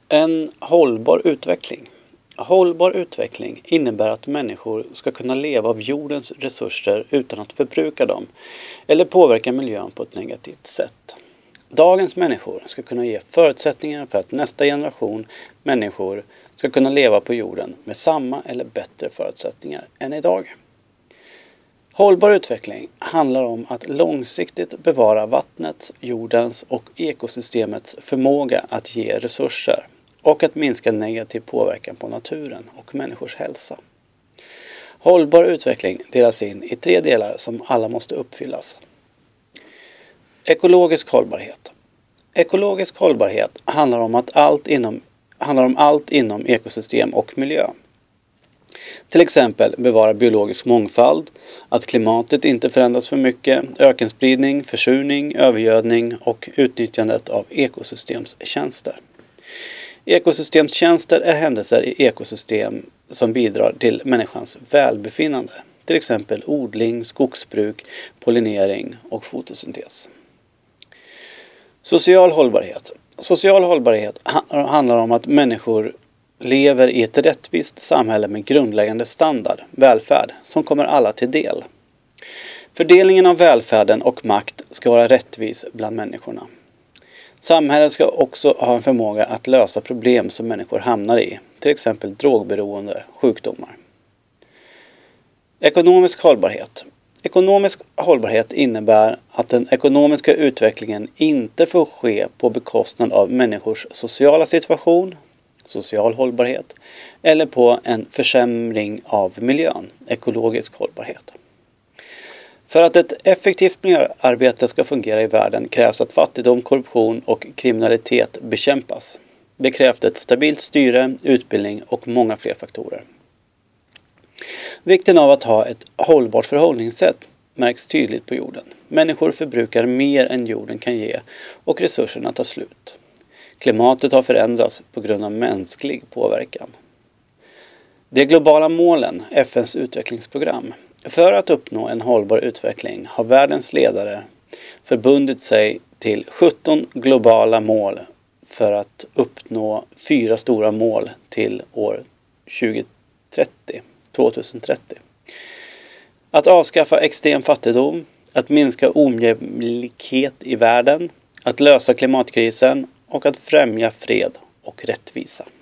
En hållbar utveckling. Hållbar utveckling innebär att människor ska kunna leva av jordens resurser utan att förbruka dem eller påverka miljön på ett negativt sätt. Dagens människor ska kunna ge förutsättningar för att nästa generation människor ska kunna leva på jorden med samma eller bättre förutsättningar än idag. Hållbar utveckling handlar om att långsiktigt bevara vattnets, jordens och ekosystemets förmåga att ge resurser och att minska negativ påverkan på naturen och människors hälsa. Hållbar utveckling delas in i 3 delar som alla måste uppfyllas. Ekologisk hållbarhet. Ekologisk hållbarhet handlar om allt inom ekosystem och miljö. Till exempel bevara biologisk mångfald, att klimatet inte förändras för mycket, ökenspridning, försurning, övergödning och utnyttjandet av ekosystemstjänster. Ekosystemstjänster är händelser i ekosystem som bidrar till människans välbefinnande. Till exempel odling, skogsbruk, pollinering och fotosyntes. Social hållbarhet. Social hållbarhet handlar om att människor lever i ett rättvist samhälle med grundläggande standard, välfärd, som kommer alla till del. Fördelningen av välfärden och makt ska vara rättvis bland människorna. Samhället ska också ha en förmåga att lösa problem som människor hamnar i, till exempel drogberoende, sjukdomar. Ekonomisk hållbarhet. Ekonomisk hållbarhet innebär att den ekonomiska utvecklingen inte får ske på bekostnad av människors sociala situation, social hållbarhet, eller på en försämring av miljön, ekologisk hållbarhet. För att ett effektivt miljöarbete ska fungera i världen krävs att fattigdom, korruption och kriminalitet bekämpas. Det krävs ett stabilt styre, utbildning och många fler faktorer. Vikten av att ha ett hållbart förhållningssätt märks tydligt på jorden. Människor förbrukar mer än jorden kan ge och resurserna tar slut. Klimatet har förändrats på grund av mänsklig påverkan. De globala målen, FN:s utvecklingsprogram. För att uppnå en hållbar utveckling har världens ledare förbundit sig till 17 globala mål för att uppnå 4 stora mål till år 2030. Att avskaffa extrem fattigdom, att minska ojämlikhet i världen, att lösa klimatkrisen och att främja fred och rättvisa.